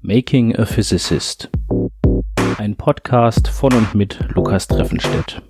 Making a Physicist. Ein Podcast von und mit Lukas Treffenstedt.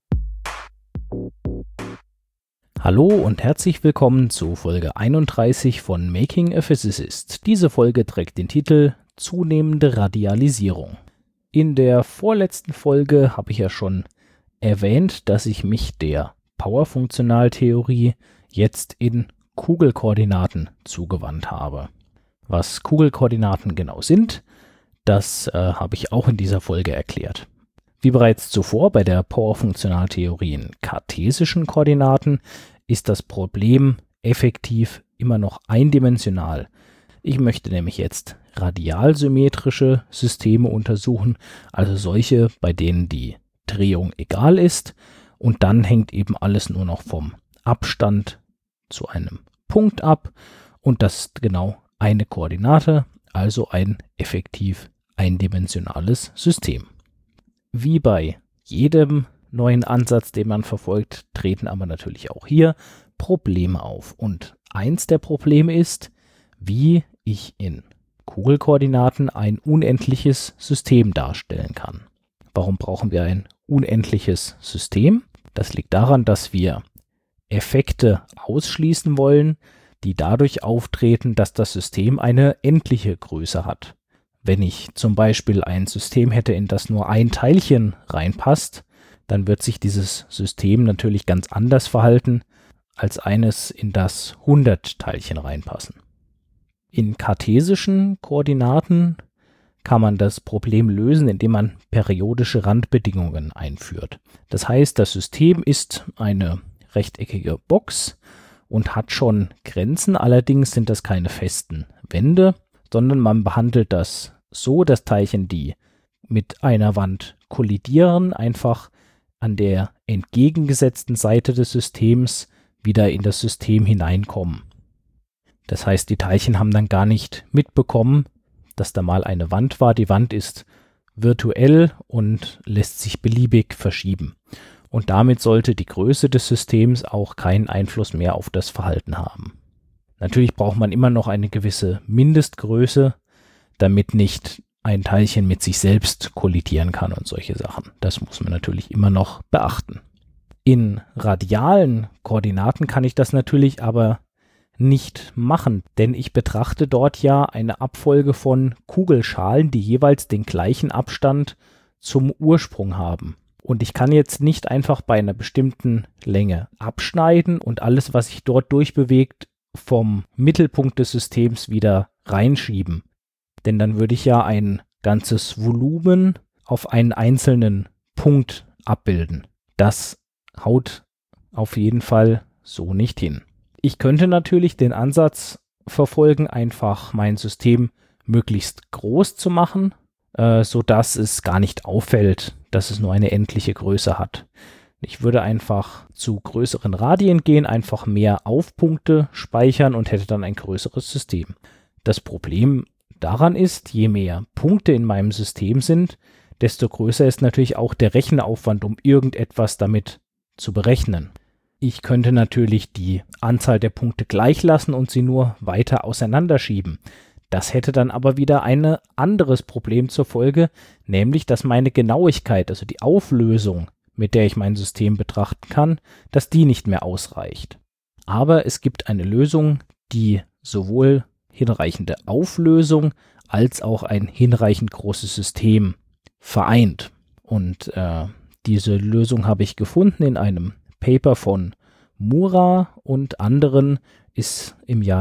Hallo und herzlich willkommen zu Folge 31 von Making a Physicist. Diese Folge trägt den Titel Zunehmende Radialisierung. In der vorletzten Folge habe ich ja schon erwähnt, dass ich mich der Powerfunktionaltheorie jetzt in Kugelkoordinaten zugewandt habe. Was Kugelkoordinaten genau sind, das habe ich auch in dieser Folge erklärt. Wie bereits zuvor bei der Powerfunktionaltheorie in kartesischen Koordinaten ist das Problem effektiv immer noch eindimensional. Ich möchte nämlich jetzt radialsymmetrische Systeme untersuchen, also solche, bei denen die Drehung egal ist und dann hängt eben alles nur noch vom Abstand zu einem Punkt ab und das ist genau eine Koordinate, also ein effektiv eindimensionales System. Wie bei jedem neuen Ansatz, den man verfolgt, treten aber natürlich auch hier Probleme auf. Und eins der Probleme ist, wie ich in Kugelkoordinaten ein unendliches System darstellen kann. Warum brauchen wir ein unendliches System? Das liegt daran, dass wir Effekte ausschließen wollen, die dadurch auftreten, dass das System eine endliche Größe hat. Wenn ich zum Beispiel ein System hätte, in das nur ein Teilchen reinpasst, dann wird sich dieses System natürlich ganz anders verhalten, als eines, in das 100 Teilchen reinpassen. In kartesischen Koordinaten kann man das Problem lösen, indem man periodische Randbedingungen einführt. Das heißt, das System ist eine rechteckige Box und hat schon Grenzen, allerdings sind das keine festen Wände, sondern man behandelt das so, dass Teilchen, die mit einer Wand kollidieren, einfach an der entgegengesetzten Seite des Systems wieder in das System hineinkommen. Das heißt, die Teilchen haben dann gar nicht mitbekommen, dass da mal eine Wand war. Die Wand ist virtuell und lässt sich beliebig verschieben. Und damit sollte die Größe des Systems auch keinen Einfluss mehr auf das Verhalten haben. Natürlich braucht man immer noch eine gewisse Mindestgröße, damit nicht ein Teilchen mit sich selbst kollidieren kann und solche Sachen. Das muss man natürlich immer noch beachten. In radialen Koordinaten kann ich das natürlich aber nicht machen, denn ich betrachte dort ja eine Abfolge von Kugelschalen, die jeweils den gleichen Abstand zum Ursprung haben. Und ich kann jetzt nicht einfach bei einer bestimmten Länge abschneiden und alles, was sich dort durchbewegt, vom Mittelpunkt des Systems wieder reinschieben. Denn dann würde ich ja ein ganzes Volumen auf einen einzelnen Punkt abbilden. Das haut auf jeden Fall so nicht hin. Ich könnte natürlich den Ansatz verfolgen, einfach mein System möglichst groß zu machen, sodass es gar nicht auffällt, dass es nur eine endliche Größe hat. Ich würde einfach zu größeren Radien gehen, einfach mehr Aufpunkte speichern und hätte dann ein größeres System. Das Problem daran ist, je mehr Punkte in meinem System sind, desto größer ist natürlich auch der Rechenaufwand, um irgendetwas damit zu berechnen. Ich könnte natürlich die Anzahl der Punkte gleich lassen und sie nur weiter auseinanderschieben. Das hätte dann aber wieder ein anderes Problem zur Folge, nämlich, dass meine Genauigkeit, also die Auflösung, mit der ich mein System betrachten kann, dass die nicht mehr ausreicht. Aber es gibt eine Lösung, die sowohl hinreichende Auflösung als auch ein hinreichend großes System vereint. Und diese Lösung habe ich gefunden in einem Paper von Mura und anderen, ist im Jahr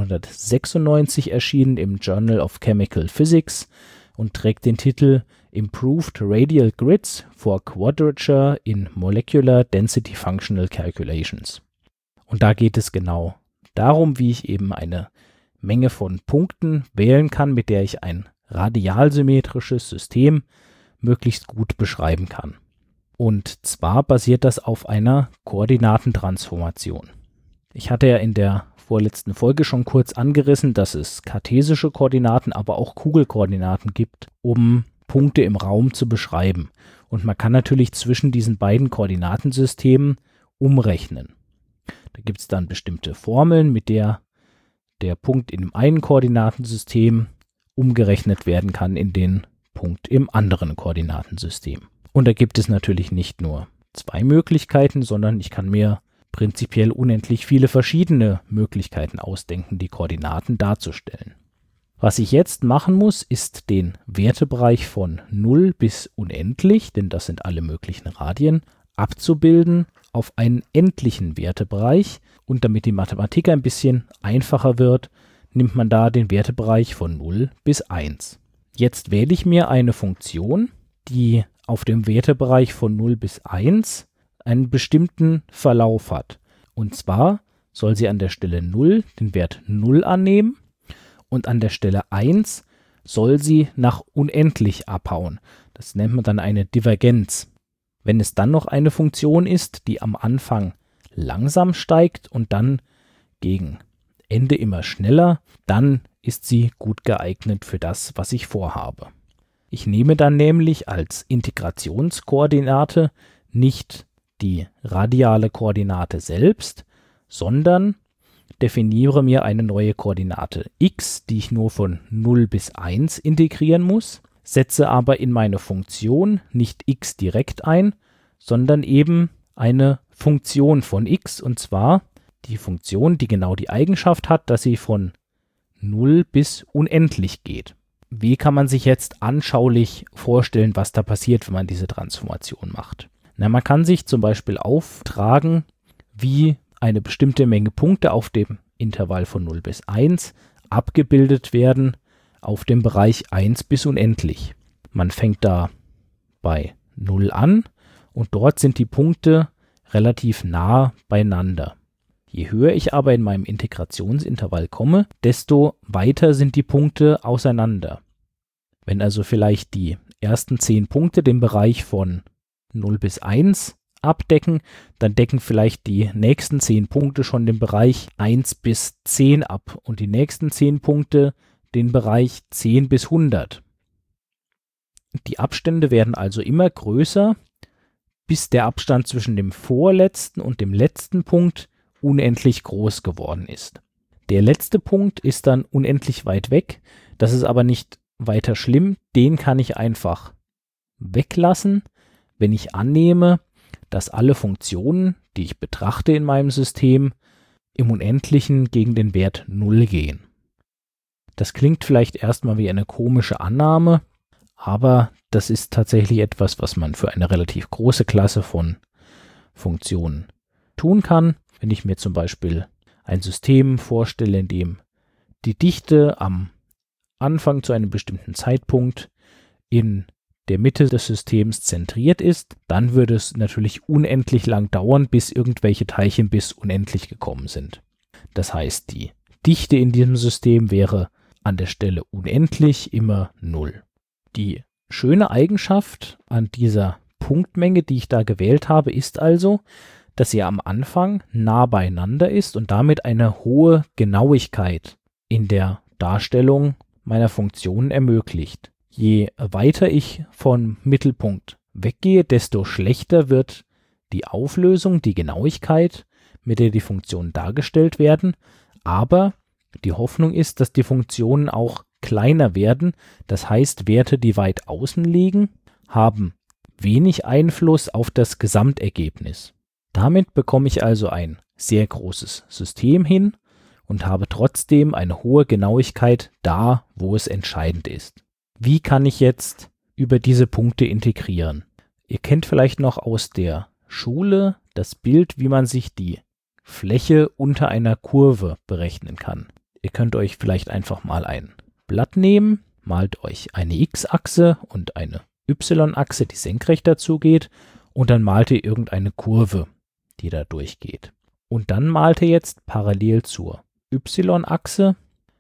1996 erschienen im Journal of Chemical Physics und trägt den Titel Improved Radial Grids for Quadrature in Molecular Density Functional Calculations. Und da geht es genau darum, wie ich eben eine Menge von Punkten wählen kann, mit der ich ein radialsymmetrisches System möglichst gut beschreiben kann. Und zwar basiert das auf einer Koordinatentransformation. Ich hatte ja in der vorletzten Folge schon kurz angerissen, dass es kartesische Koordinaten, aber auch Kugelkoordinaten gibt, um Punkte im Raum zu beschreiben. Und man kann natürlich zwischen diesen beiden Koordinatensystemen umrechnen. Da gibt es dann bestimmte Formeln, mit der der Punkt in dem einen Koordinatensystem umgerechnet werden kann in den Punkt im anderen Koordinatensystem. Und da gibt es natürlich nicht nur 2 Möglichkeiten, sondern ich kann mir prinzipiell unendlich viele verschiedene Möglichkeiten ausdenken, die Koordinaten darzustellen. Was ich jetzt machen muss, ist den Wertebereich von 0 bis unendlich, denn das sind alle möglichen Radien, abzubilden auf einen endlichen Wertebereich. Und damit die Mathematik ein bisschen einfacher wird, nimmt man da den Wertebereich von 0 bis 1. Jetzt wähle ich mir eine Funktion, die auf dem Wertebereich von 0 bis 1 einen bestimmten Verlauf hat. Und zwar soll sie an der Stelle 0 den Wert 0 annehmen und an der Stelle 1 soll sie nach unendlich abhauen. Das nennt man dann eine Divergenz. Wenn es dann noch eine Funktion ist, die am Anfang langsam steigt und dann gegen Ende immer schneller, dann ist sie gut geeignet für das, was ich vorhabe. Ich nehme dann nämlich als Integrationskoordinate nicht die radiale Koordinate selbst, sondern definiere mir eine neue Koordinate x, die ich nur von 0 bis 1 integrieren muss, setze aber in meine Funktion nicht x direkt ein, sondern eben eine Funktion von x, und zwar die Funktion, die genau die Eigenschaft hat, dass sie von 0 bis unendlich geht. Wie kann man sich jetzt anschaulich vorstellen, was da passiert, wenn man diese Transformation macht? Na, man kann sich zum Beispiel auftragen, wie eine bestimmte Menge Punkte auf dem Intervall von 0 bis 1 abgebildet werden auf dem Bereich 1 bis unendlich. Man fängt da bei 0 an und dort sind die Punkte relativ nah beieinander. Je höher ich aber in meinem Integrationsintervall komme, desto weiter sind die Punkte auseinander. Wenn also vielleicht die ersten 10 Punkte den Bereich von 0 bis 1 abdecken, dann decken vielleicht die nächsten 10 Punkte schon den Bereich 1 bis 10 ab und die nächsten 10 Punkte den Bereich 10 bis 100. Die Abstände werden also immer größer, bis der Abstand zwischen dem vorletzten und dem letzten Punkt unendlich groß geworden ist. Der letzte Punkt ist dann unendlich weit weg, das ist aber nicht weiter schlimm, den kann ich einfach weglassen, wenn ich annehme, dass alle Funktionen, die ich betrachte in meinem System, im Unendlichen gegen den Wert 0 gehen. Das klingt vielleicht erstmal wie eine komische Annahme, aber das ist tatsächlich etwas, was man für eine relativ große Klasse von Funktionen tun kann. Wenn ich mir zum Beispiel ein System vorstelle, in dem die Dichte am Anfang zu einem bestimmten Zeitpunkt in der Mitte des Systems zentriert ist, dann würde es natürlich unendlich lang dauern, bis irgendwelche Teilchen bis unendlich gekommen sind. Das heißt, die Dichte in diesem System wäre an der Stelle unendlich immer 0. Die schöne Eigenschaft an dieser Punktmenge, die ich da gewählt habe, ist also, dass sie am Anfang nah beieinander ist und damit eine hohe Genauigkeit in der Darstellung meiner Funktionen ermöglicht. Je weiter ich vom Mittelpunkt weggehe, desto schlechter wird die Auflösung, die Genauigkeit, mit der die Funktionen dargestellt werden, aber die Hoffnung ist, dass die Funktionen auch kleiner werden, das heißt, Werte, die weit außen liegen, haben wenig Einfluss auf das Gesamtergebnis. Damit bekomme ich also ein sehr großes System hin und habe trotzdem eine hohe Genauigkeit da, wo es entscheidend ist. Wie kann ich jetzt über diese Punkte integrieren? Ihr kennt vielleicht noch aus der Schule das Bild, wie man sich die Fläche unter einer Kurve berechnen kann. Ihr könnt euch vielleicht einfach mal ein Blatt nehmen, malt euch eine X-Achse und eine Y-Achse, die senkrecht dazu geht, und dann malt ihr irgendeine Kurve, die da durchgeht. Und dann malt ihr jetzt parallel zur Y-Achse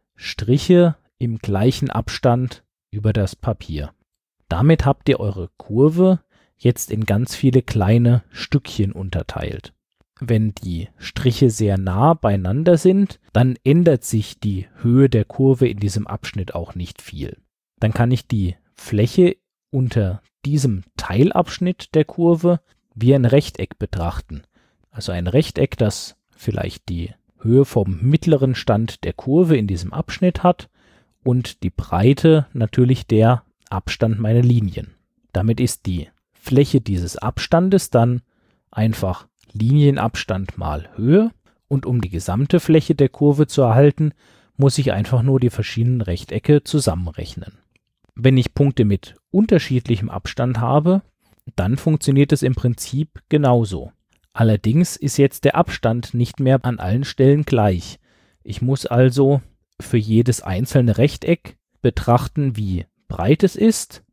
Striche im gleichen Abstand über das Papier. Damit habt ihr eure Kurve jetzt in ganz viele kleine Stückchen unterteilt. Wenn die Striche sehr nah beieinander sind, dann ändert sich die Höhe der Kurve in diesem Abschnitt auch nicht viel. Dann kann ich die Fläche unter diesem Teilabschnitt der Kurve wie ein Rechteck betrachten. Also ein Rechteck, das vielleicht die Höhe vom mittleren Stand der Kurve in diesem Abschnitt hat und die Breite natürlich der Abstand meiner Linien. Damit ist die Fläche dieses Abstandes dann einfach Linienabstand mal Höhe und um die gesamte Fläche der Kurve zu erhalten, muss ich einfach nur die verschiedenen Rechtecke zusammenrechnen. Wenn ich Punkte mit unterschiedlichem Abstand habe, dann funktioniert es im Prinzip genauso. Allerdings ist jetzt der Abstand nicht mehr an allen Stellen gleich. Ich muss also für jedes einzelne Rechteck betrachten, wie breit es ist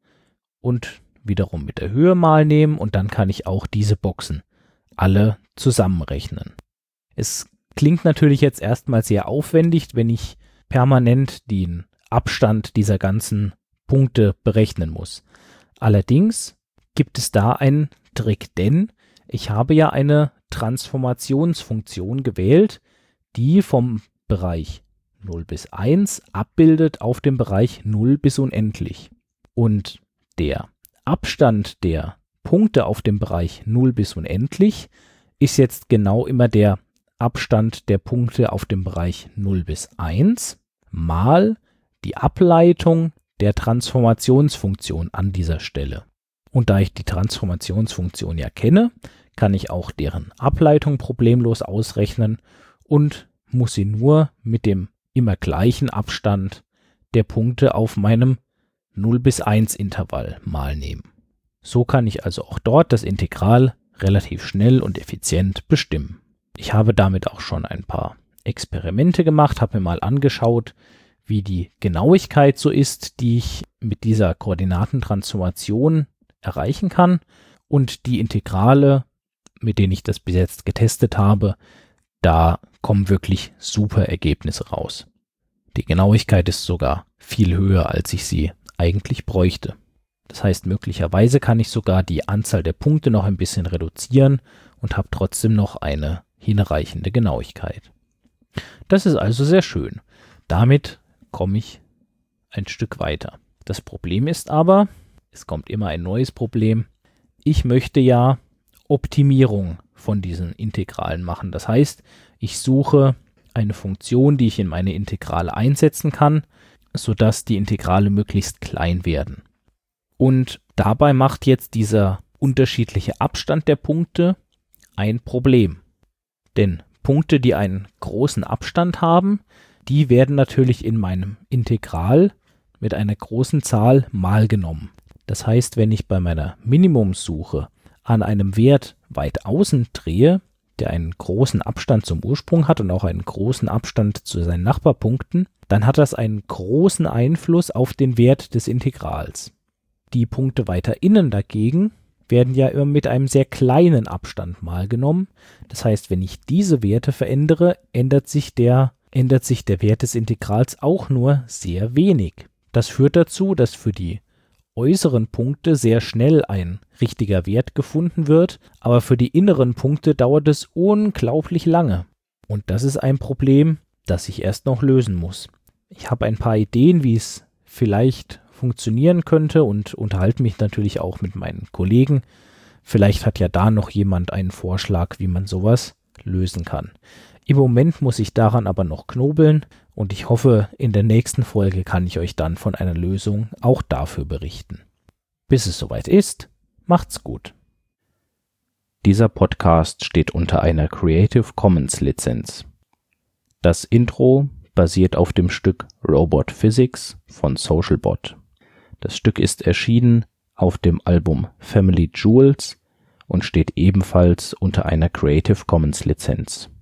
und wiederum mit der Höhe mal nehmen und dann kann ich auch diese Boxen alle zusammenrechnen. Es klingt natürlich jetzt erstmal sehr aufwendig, wenn ich permanent den Abstand dieser ganzen Punkte berechnen muss. Allerdings gibt es da einen Trick, denn ich habe ja eine Transformationsfunktion gewählt, die vom Bereich 0 bis 1 abbildet auf dem Bereich 0 bis unendlich. Und der Abstand der Punkte auf dem Bereich 0 bis unendlich ist jetzt genau immer der Abstand der Punkte auf dem Bereich 0 bis 1 mal die Ableitung der Transformationsfunktion an dieser Stelle. Und da ich die Transformationsfunktion ja kenne, kann ich auch deren Ableitung problemlos ausrechnen und muss sie nur mit dem immer gleichen Abstand der Punkte auf meinem 0 bis 1 Intervall mal nehmen. So kann ich also auch dort das Integral relativ schnell und effizient bestimmen. Ich habe damit auch schon ein paar Experimente gemacht, habe mir mal angeschaut, wie die Genauigkeit so ist, die ich mit dieser Koordinatentransformation erreichen kann. Und die Integrale, mit denen ich das bis jetzt getestet habe, da kommen wirklich super Ergebnisse raus. Die Genauigkeit ist sogar viel höher, als ich sie eigentlich bräuchte. Das heißt, möglicherweise kann ich sogar die Anzahl der Punkte noch ein bisschen reduzieren und habe trotzdem noch eine hinreichende Genauigkeit. Das ist also sehr schön. Damit komme ich ein Stück weiter. Das Problem ist aber, es kommt immer ein neues Problem. Ich möchte ja Optimierung von diesen Integralen machen. Das heißt, ich suche eine Funktion, die ich in meine Integrale einsetzen kann, sodass die Integrale möglichst klein werden. Und dabei macht jetzt dieser unterschiedliche Abstand der Punkte ein Problem. Denn Punkte, die einen großen Abstand haben, die werden natürlich in meinem Integral mit einer großen Zahl mal genommen. Das heißt, wenn ich bei meiner Minimumssuche an einem Wert weit außen drehe, der einen großen Abstand zum Ursprung hat und auch einen großen Abstand zu seinen Nachbarpunkten, dann hat das einen großen Einfluss auf den Wert des Integrals. Die Punkte weiter innen dagegen werden ja immer mit einem sehr kleinen Abstand mal genommen. Das heißt, wenn ich diese Werte verändere, ändert sich der Wert des Integrals auch nur sehr wenig. Das führt dazu, dass für die äußeren Punkte sehr schnell ein richtiger Wert gefunden wird, aber für die inneren Punkte dauert es unglaublich lange. Und das ist ein Problem, das ich erst noch lösen muss. Ich habe ein paar Ideen, wie es vielleicht funktionieren könnte und unterhalte mich natürlich auch mit meinen Kollegen. Vielleicht hat ja da noch jemand einen Vorschlag, wie man sowas lösen kann. Im Moment muss ich daran aber noch knobeln und ich hoffe, in der nächsten Folge kann ich euch dann von einer Lösung auch dafür berichten. Bis es soweit ist, macht's gut. Dieser Podcast steht unter einer Creative Commons Lizenz. Das Intro basiert auf dem Stück Robot Physics von Socialbot. Das Stück ist erschienen auf dem Album Family Jewels und steht ebenfalls unter einer Creative Commons Lizenz.